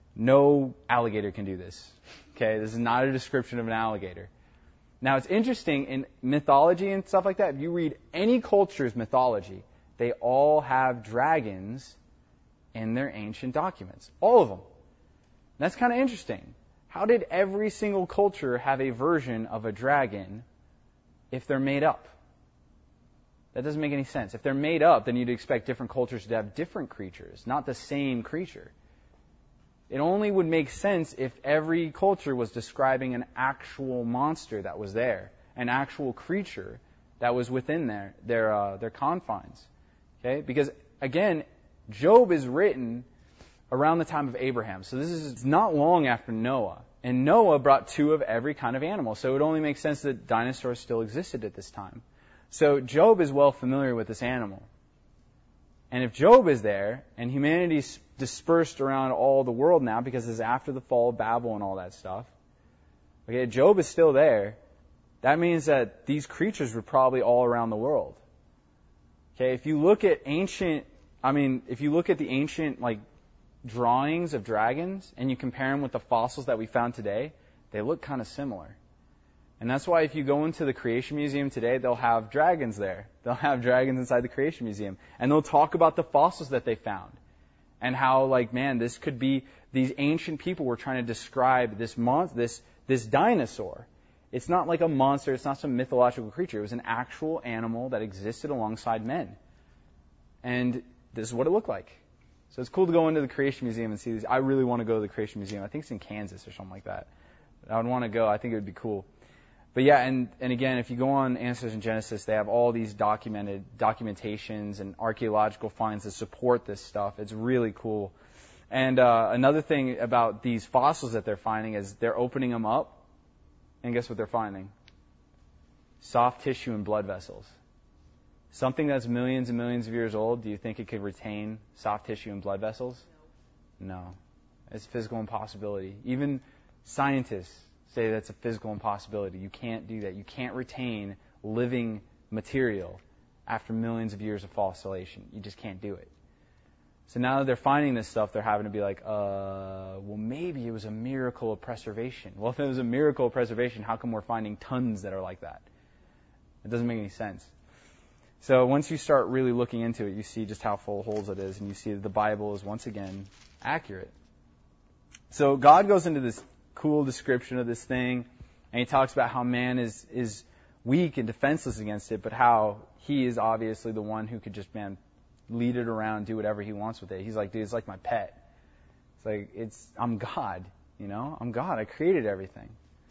No alligator can do this. Okay, this is not a description of an alligator. Now, it's interesting in mythology and stuff like that. If you read any culture's mythology, they all have dragons in their ancient documents. All of them. That's kind of interesting. How did every single culture have a version of a dragon if they're made up? That doesn't make any sense. If they're made up, then you'd expect different cultures to have different creatures, not the same creature. It only would make sense if every culture was describing an actual monster that was there, an actual creature that was within their their uh, their confines. Okay, because again, Job is written around the time of Abraham, so this is not long after Noah, and Noah brought two of every kind of animal, so it only makes sense that dinosaurs still existed at this time. So Job is well familiar with this animal. And if Job is there, and humanity's dispersed around all the world now because it's after the fall of Babel and all that stuff, okay, Job is still there, that means that these creatures were probably all around the world. Okay, if you look at ancient, I mean, if you look at the ancient, like, drawings of dragons, and you compare them with the fossils that we found today, they look kind of similar. And that's why if you go into the Creation Museum today, they'll have dragons there. They'll have dragons inside the Creation Museum. And they'll talk about the fossils that they found. And how, like, man, this could be, these ancient people were trying to describe this mon- this this dinosaur. It's not like a monster, it's not some mythological creature. It was an actual animal that existed alongside men. And this is what it looked like. So it's cool to go into the Creation Museum and see these. I really want to go to the Creation Museum. I think it's in Kansas or something like that. I would want to go. I think it would be cool. But yeah, and, and again, if you go on Answers in Genesis, they have all these documented documentations and archaeological finds that support this stuff. It's really cool. And uh, another thing about these fossils that they're finding is they're opening them up, and guess what they're finding? Soft tissue and blood vessels. Something that's millions and millions of years old, do you think it could retain soft tissue and blood vessels? No. No. It's a physical impossibility. Even scientists say that's a physical impossibility. You can't do that. You can't retain living material after millions of years of fossilization. You just can't do it. So now that they're finding this stuff, they're having to be like, uh, well, maybe it was a miracle of preservation. Well, if it was a miracle of preservation, how come we're finding tons that are like that? It doesn't make any sense. So once you start really looking into it, you see just how full of holes it is, and you see that the Bible is once again accurate. So God goes into this cool description of this thing, and he talks about how man is is weak and defenseless against it, but how he is obviously the one who could just, man, lead it around, do whatever he wants with it. He's like, dude, it's like my pet. It's like, it's, I'm God, you know? I'm God. I created everything.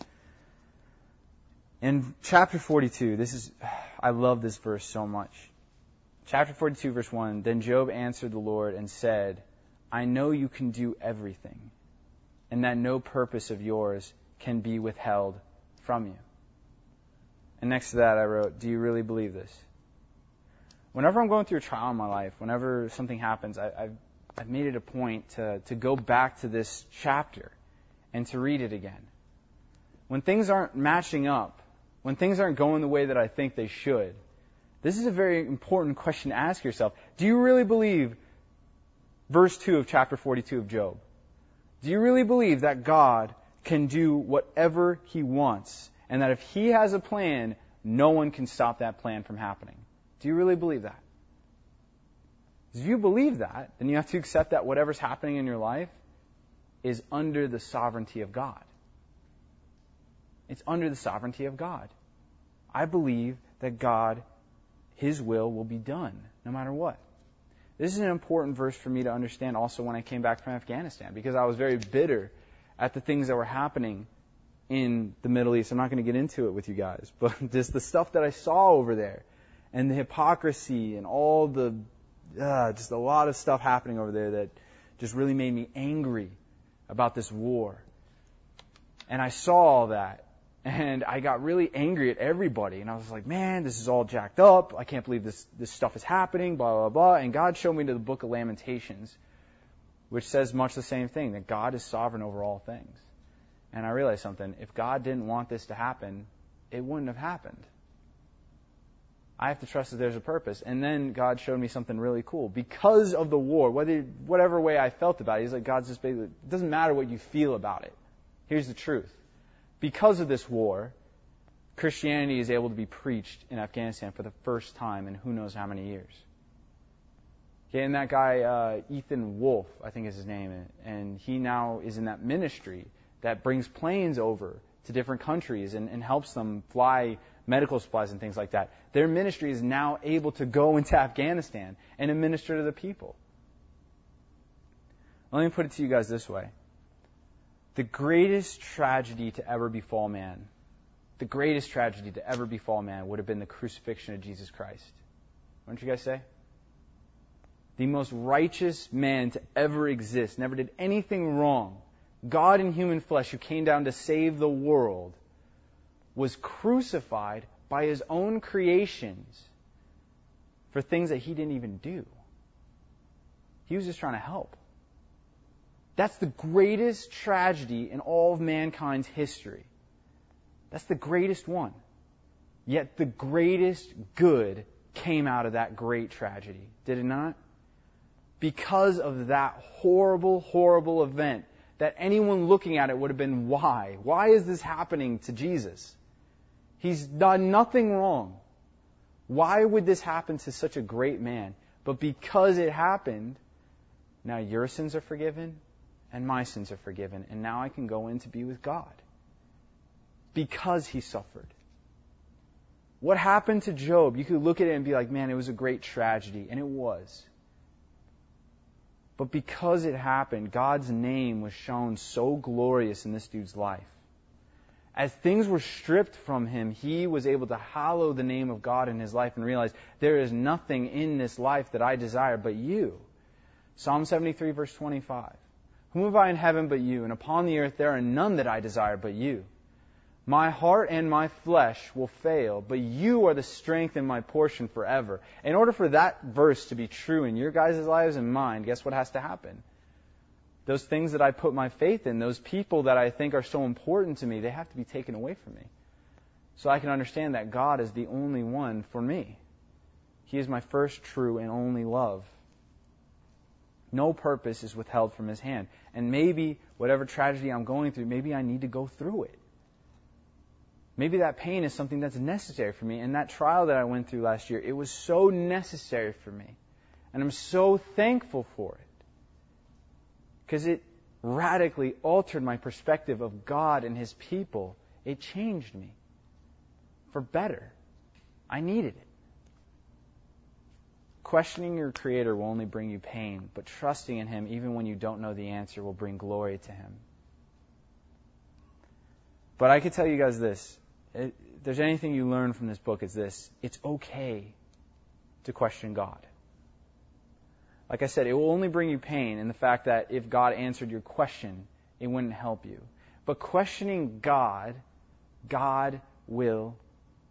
In chapter forty-two, this is, I love this verse so much. Chapter forty-two, verse one, then Job answered the Lord and said, I know you can do everything, and that no purpose of yours can be withheld from you. And next to that I wrote, do you really believe this? Whenever I'm going through a trial in my life, whenever something happens, I, I've, I've made it a point to, to go back to this chapter and to read it again. When things aren't matching up, when things aren't going the way that I think they should, this is a very important question to ask yourself. Do you really believe verse two of chapter forty-two of Job? Do you really believe that God can do whatever He wants, and that if He has a plan, no one can stop that plan from happening? Do you really believe that? If you believe that, then you have to accept that whatever's happening in your life is under the sovereignty of God. It's under the sovereignty of God. I believe that God, His will will be done, no matter what. This is an important verse for me to understand also when I came back from Afghanistan, because I was very bitter at the things that were happening in the Middle East. I'm not going to get into it with you guys, but just the stuff that I saw over there, and the hypocrisy, and all the, uh, just a lot of stuff happening over there that just really made me angry about this war. And I saw all that, and I got really angry at everybody, and I was like, man, this is all jacked up. I can't believe this, this stuff is happening, blah, blah, blah. And God showed me to the book of Lamentations, which says much the same thing, that God is sovereign over all things. And I realized something. If God didn't want this to happen, it wouldn't have happened. I have to trust that there's a purpose. And then God showed me something really cool. Because of the war, whether whatever way I felt about it, He's like, God's just basically, it doesn't matter what you feel about it. Here's the truth. Because of this war, Christianity is able to be preached in Afghanistan for the first time in who knows how many years. Okay, and that guy, uh, Ethan Wolf, I think is his name, and he now is in that ministry that brings planes over to different countries and, and helps them fly medical supplies and things like that. Their ministry is now able to go into Afghanistan and administer to the people. Let me put it to you guys this way. The greatest tragedy to ever befall man, the greatest tragedy to ever befall man would have been the crucifixion of Jesus Christ. What don't you guys say? The most righteous man to ever exist, never did anything wrong. God in human flesh who came down to save the world was crucified by His own creations for things that He didn't even do. He was just trying to help. That's the greatest tragedy in all of mankind's history. That's the greatest one. Yet the greatest good came out of that great tragedy. Did it not? Because of that horrible, horrible event, that anyone looking at it would have been, why? Why is this happening to Jesus? He's done nothing wrong. Why would this happen to such a great man? But because it happened, now your sins are forgiven and my sins are forgiven. And now I can go in to be with God. Because He suffered. What happened to Job? You could look at it and be like, man, it was a great tragedy. And it was. But because it happened, God's name was shown so glorious in this dude's life. As things were stripped from him, he was able to hallow the name of God in his life and realize there is nothing in this life that I desire but you. Psalm seventy-three, verse twenty-five. Whom have I in heaven but you? And upon the earth there are none that I desire but you. My heart and my flesh will fail, but you are the strength and my portion forever. In order for that verse to be true in your guys' lives and mine, guess what has to happen? Those things that I put my faith in, those people that I think are so important to me, they have to be taken away from me. So I can understand that God is the only one for me. He is my first true and only love. No purpose is withheld from His hand. And maybe whatever tragedy I'm going through, maybe I need to go through it. Maybe that pain is something that's necessary for me. And that trial that I went through last year, it was so necessary for me. And I'm so thankful for it. Because it radically altered my perspective of God and His people. It changed me. For better. I needed it. Questioning your Creator will only bring you pain, but trusting in Him, even when you don't know the answer, will bring glory to Him. But I can tell you guys this. If there's anything you learn from this book, it's this. It's okay to question God. Like I said, it will only bring you pain in the fact that if God answered your question, it wouldn't help you. But questioning God, God will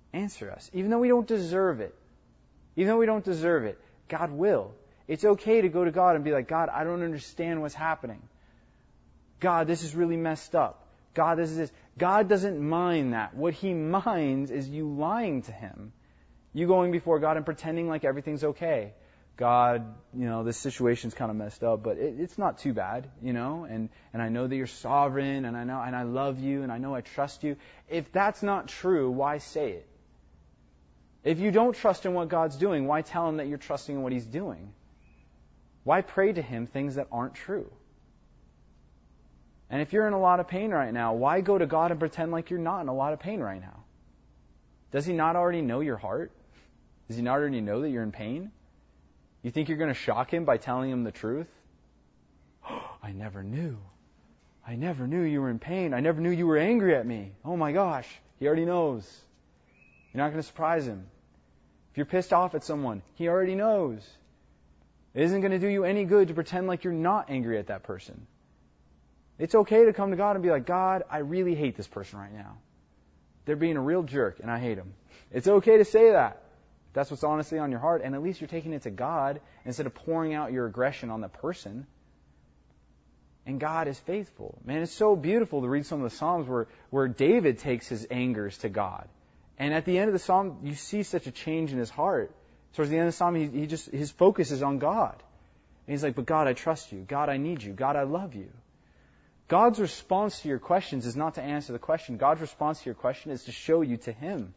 answer us. Even though we don't deserve it. Even though we don't deserve it, God will. It's okay to go to God and be like, God, I don't understand what's happening. God, this is really messed up. God, this is this. God doesn't mind that. What He minds is you lying to Him. You going before God and pretending like everything's okay. God, you know, this situation's kind of messed up, but it, it's not too bad, you know, and, and I know that you're sovereign, and I know, and I love you, and I know I trust you. If that's not true, why say it? If you don't trust in what God's doing, why tell Him that you're trusting in what He's doing? Why pray to Him things that aren't true? And if you're in a lot of pain right now, why go to God and pretend like you're not in a lot of pain right now? Does He not already know your heart? Does He not already know that you're in pain? You think you're going to shock Him by telling Him the truth? Oh, I never knew. I never knew you were in pain. I never knew you were angry at me. Oh my gosh. He already knows. You're not going to surprise Him. If you're pissed off at someone, He already knows. It isn't going to do you any good to pretend like you're not angry at that person. It's okay to come to God and be like, God, I really hate this person right now. They're being a real jerk and I hate them. It's okay to say that. That's what's honestly on your heart, and at least you're taking it to God instead of pouring out your aggression on the person. And God is faithful. Man, it's so beautiful to read some of the Psalms where, where David takes his angers to God. And at the end of the Psalm, you see such a change in his heart. Towards the end of the Psalm, he, he just his focus is on God. And he's like, but God, I trust you. God, I need you. God, I love you. God's response to your questions is not to answer the question. God's response to your question is to show you to Him.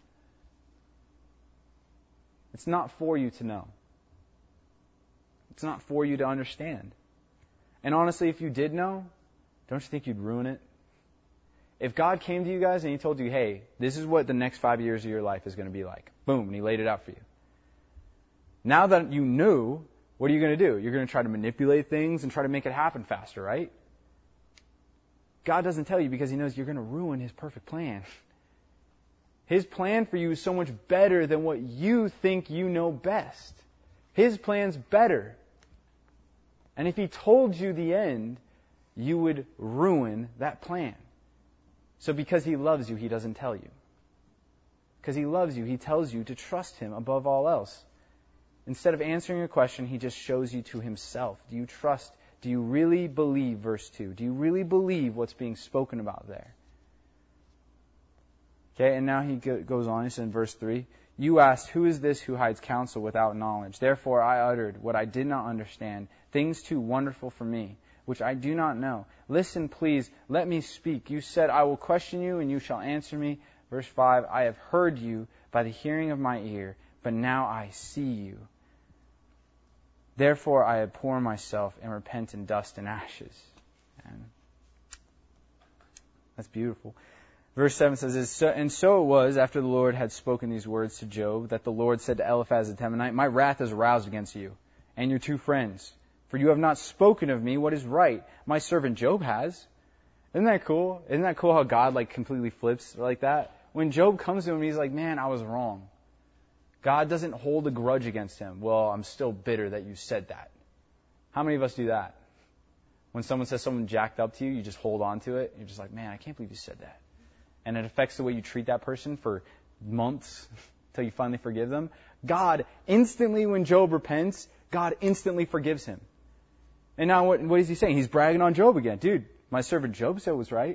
It's not for you to know. It's not for you to understand. And honestly, if you did know, don't you think you'd ruin it? If God came to you guys and He told you, hey, this is what the next five years of your life is going to be like. Boom, and He laid it out for you. Now that you knew, what are you going to do? You're going to try to manipulate things and try to make it happen faster, right? God doesn't tell you because He knows you're going to ruin His perfect plan. His plan for you is so much better than what you think you know best. His plan's better. And if He told you the end, you would ruin that plan. So because He loves you, He doesn't tell you. Because He loves you, He tells you to trust Him above all else. Instead of answering a question, He just shows you to Himself. Do you trust? Do you really believe verse two? Do you really believe what's being spoken about there? Okay, and now he goes on, he says in verse three, you asked, who is this who hides counsel without knowledge? Therefore I uttered what I did not understand, things too wonderful for me, which I do not know. Listen, please, let me speak. You said, I will question you, and you shall answer me. Verse five, I have heard you by the hearing of my ear, but now I see you. Therefore I abhor myself and repent in dust and ashes. And that's beautiful. Verse seven says, and so it was, after the Lord had spoken these words to Job, that the Lord said to Eliphaz the Temanite, my wrath is aroused against you and your two friends, for you have not spoken of me what is right. My servant Job has. Isn't that cool? Isn't that cool how God like completely flips like that? When Job comes to him, he's like, man, I was wrong. God doesn't hold a grudge against him. Well, I'm still bitter that you said that. How many of us do that? When someone says something jacked up to you, you just hold on to it. You're just like, man, I can't believe you said that. And it affects the way you treat that person for months until you finally forgive them. God, instantly when Job repents, God instantly forgives him. And now what, what is he saying? He's bragging on Job again. Dude, my servant Job said it was right.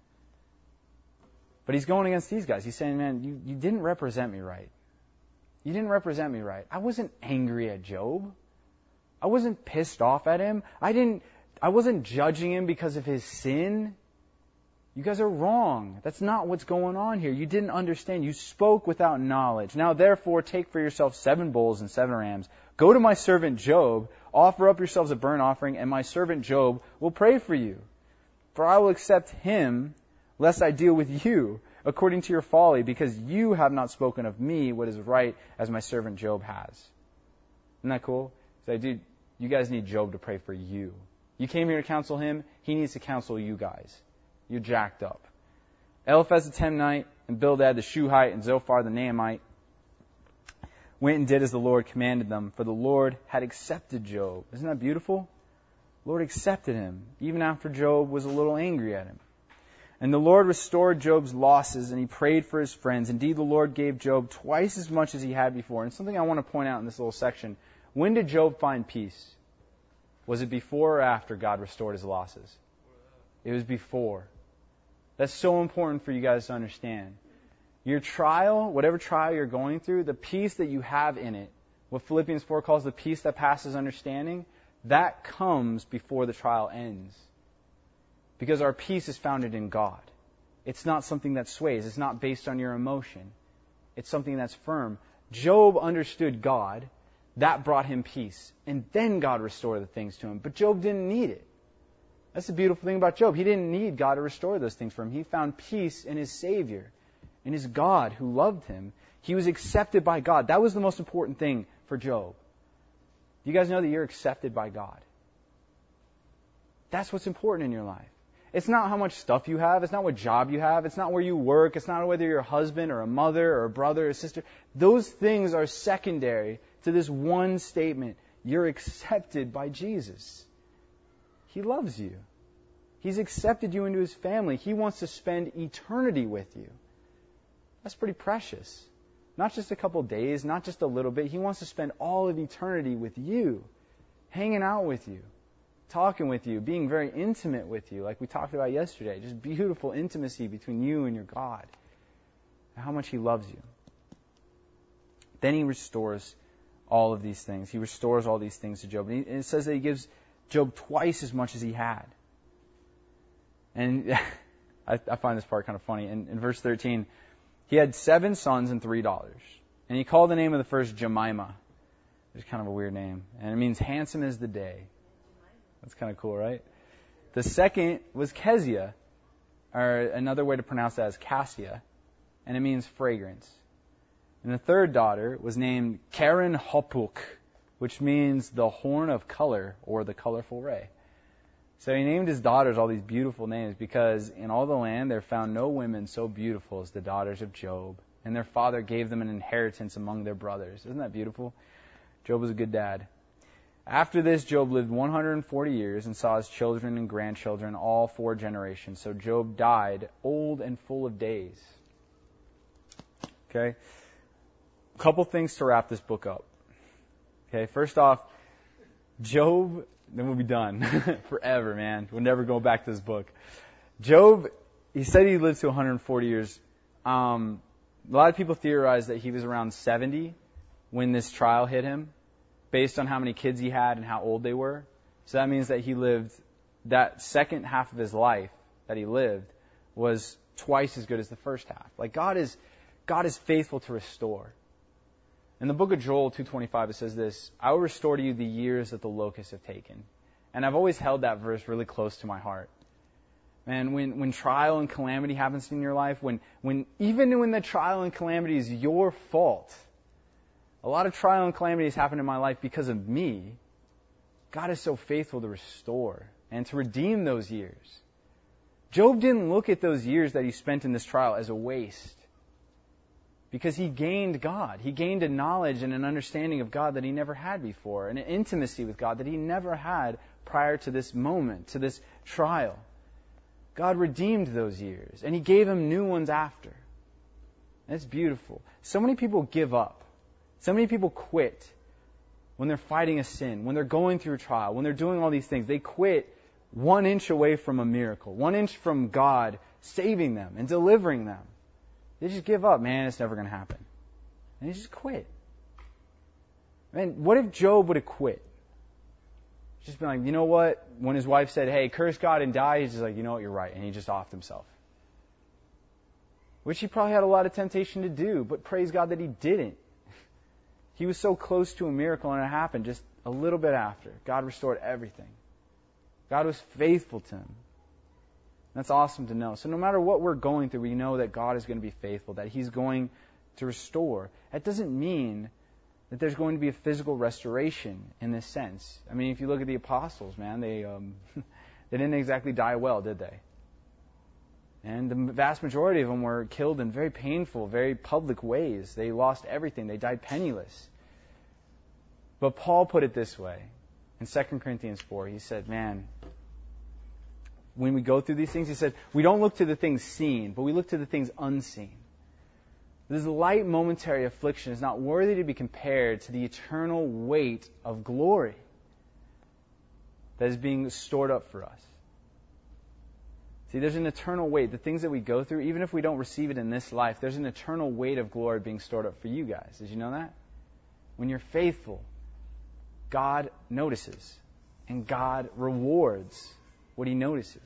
But he's going against these guys. He's saying, man, you, you didn't represent me right. You didn't represent me right. I wasn't angry at Job. I wasn't pissed off at him. I didn't, I wasn't judging him because of his sin. You guys are wrong. That's not what's going on here. You didn't understand. You spoke without knowledge. Now, therefore, take for yourself seven bulls and seven rams. Go to my servant Job. Offer up yourselves a burnt offering, and my servant Job will pray for you. For I will accept him, lest I deal with you according to your folly, because you have not spoken of me what is right, as my servant Job has. Isn't that cool? Say, dude, you guys need Job to pray for you. You came here to counsel him. He needs to counsel you guys. You're jacked up. Eliphaz the Temanite and Bildad the Shuhite and Zophar the Naamite went and did as the Lord commanded them, for the Lord had accepted Job. Isn't that beautiful? The Lord accepted him, even after Job was a little angry at him. And the Lord restored Job's losses, and he prayed for his friends. Indeed, the Lord gave Job twice as much as he had before. And something I want to point out in this little section. When did Job find peace? Was it before or after God restored his losses? It was before. That's so important for you guys to understand. Your trial, whatever trial you're going through, the peace that you have in it, what Philippians four calls the peace that passes understanding, that comes before the trial ends. Because our peace is founded in God. It's not something that sways. It's not based on your emotion. It's something that's firm. Job understood God. That brought him peace. And then God restored the things to him. But Job didn't need it. That's the beautiful thing about Job. He didn't need God to restore those things for him. He found peace in his Savior, in his God who loved him. He was accepted by God. That was the most important thing for Job. Do you guys know that you're accepted by God? That's what's important in your life. It's not how much stuff you have. It's not what job you have. It's not where you work. It's not whether you're a husband or a mother or a brother or a sister. Those things are secondary to this one statement. You're accepted by Jesus. He loves you. He's accepted you into His family. He wants to spend eternity with you. That's pretty precious. Not just a couple days, not just a little bit. He wants to spend all of eternity with you, hanging out with you, talking with you, being very intimate with you, like we talked about yesterday. Just beautiful intimacy between you and your God. And how much He loves you. Then He restores all of these things. He restores all these things to Job. And, he, and it says that He gives Job twice as much as he had. And I, I find this part kind of funny. In, in verse thirteen, he had seven sons and three daughters. And he called the name of the first Jemimah. It's kind of a weird name. And it means handsome as the day. That's kind of cool, right? The second was Kezia, or another way to pronounce that is Cassia. And it means fragrance. And the third daughter was named Karen Hopuk, which means the horn of color or the colorful ray. So he named his daughters all these beautiful names because in all the land there found no women so beautiful as the daughters of Job. And their father gave them an inheritance among their brothers. Isn't that beautiful? Job was a good dad. After this, Job lived one hundred forty years and saw his children and grandchildren all four generations. So Job died old and full of days. Okay? A couple things to wrap this book up. Okay, first off, Job, then we'll be done. Forever, man. We'll never go back to this book. Job, he said he lived to one hundred forty years. Um, a lot of people theorize that he was around seventy when this trial hit him, based on how many kids he had and how old they were. So that means that he lived, that second half of his life that he lived was twice as good as the first half. Like God is, God is faithful to restore. In the book of Joel two twenty-five, it says this, I will restore to you the years that the locusts have taken. And I've always held that verse really close to my heart. Man, when, when trial and calamity happens in your life, when, when even when the trial and calamity is your fault, a lot of trial and calamities happen in my life because of me. God is so faithful to restore and to redeem those years. Job didn't look at those years that he spent in this trial as a waste. Because he gained God. He gained a knowledge and an understanding of God that he never had before. And an intimacy with God that he never had prior to this moment, to this trial. God redeemed those years. And He gave him new ones after. And it's beautiful. So many people give up. So many people quit when they're fighting a sin, when they're going through a trial, when they're doing all these things. They quit one inch away from a miracle, one inch from God saving them and delivering them. They just give up. Man, it's never going to happen. And they just quit. Man, what if Job would have quit? Just been like, you know what? When his wife said, hey, curse God and die, he's just like, you know what, you're right. And he just offed himself. Which he probably had a lot of temptation to do, but praise God that he didn't. He was so close to a miracle and it happened just a little bit after. God restored everything. God was faithful to him. That's awesome to know. So no matter what we're going through, we know that God is going to be faithful, that He's going to restore. That doesn't mean that there's going to be a physical restoration in this sense. I mean, if you look at the apostles, man, they um, they didn't exactly die well, did they? And the vast majority of them were killed in very painful, very public ways. They lost everything. They died penniless. But Paul put it this way. In Second Corinthians four, he said, man, when we go through these things, he said, we don't look to the things seen, but we look to the things unseen. This light momentary affliction is not worthy to be compared to the eternal weight of glory that is being stored up for us. See, there's an eternal weight. The things that we go through, even if we don't receive it in this life, there's an eternal weight of glory being stored up for you guys. Did you know that? When you're faithful, God notices, and God rewards what He notices.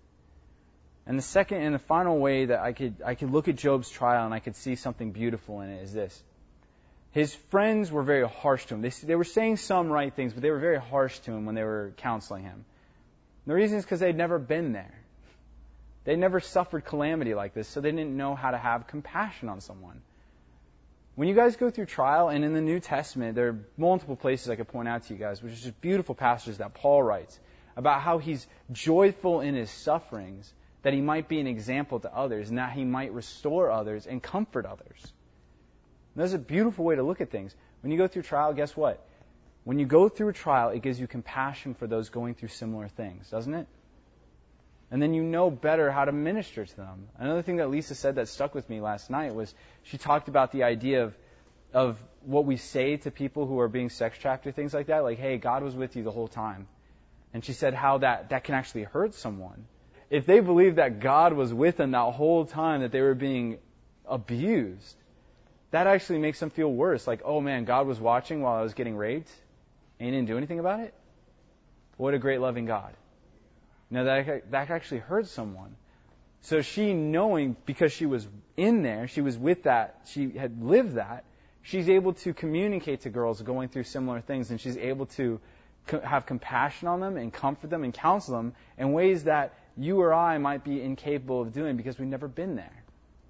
And the second and the final way that I could I could look at Job's trial and I could see something beautiful in it is this. His friends were very harsh to him. They, they were saying some right things, but they were very harsh to him when they were counseling him. And the reason is because they'd never been there. They'd never suffered calamity like this, so they didn't know how to have compassion on someone. When you guys go through trial, and in the New Testament, there are multiple places I could point out to you guys, which is just beautiful passages that Paul writes about how he's joyful in his sufferings, that he might be an example to others, and that he might restore others and comfort others. And that's a beautiful way to look at things. When you go through trial, guess what? When you go through a trial, it gives you compassion for those going through similar things, doesn't it? And then you know better how to minister to them. Another thing that Lisa said that stuck with me last night was she talked about the idea of of what we say to people who are being sex trafficked or things like that. Like, hey, God was with you the whole time. And she said how that, that can actually hurt someone. If they believe that God was with them that whole time that they were being abused, that actually makes them feel worse. Like, oh man, God was watching while I was getting raped and He didn't do anything about it? What a great loving God. Now that, that actually hurt someone. So she, knowing, because she was in there, she was with that, she had lived that, she's able to communicate to girls going through similar things, and she's able to co- have compassion on them and comfort them and counsel them in ways that you or I might be incapable of doing because we've never been there.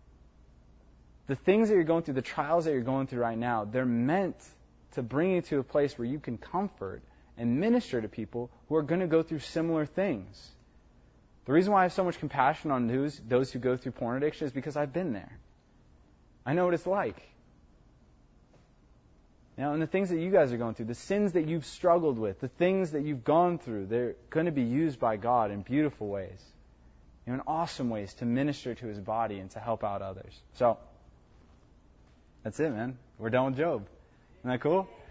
The things that you're going through, the trials that you're going through right now, they're meant to bring you to a place where you can comfort and minister to people who are going to go through similar things. The reason why I have so much compassion on those, those who go through porn addiction is because I've been there. I know what it's like. You know, and the things that you guys are going through, the sins that you've struggled with, the things that you've gone through, they're going to be used by God in beautiful ways, you know, in awesome ways to minister to His body and to help out others. So, that's it, man. We're done with Job. Isn't that cool?